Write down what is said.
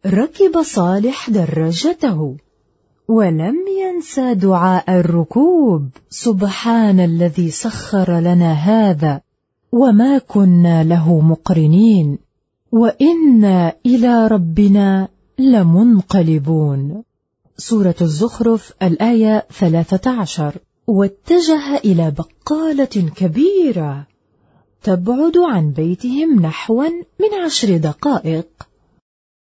ركب صالح دراجته ولم ينسى دعاء الركوب: سبحان الذي سخر لنا هذا وما كنا له مقرنين وإنا إلى ربنا لمنقلبون. سورة الزخرف الآية 13. واتجه إلى بقالة كبيرة تبعد عن بيتهم نحو من 10 دقائق.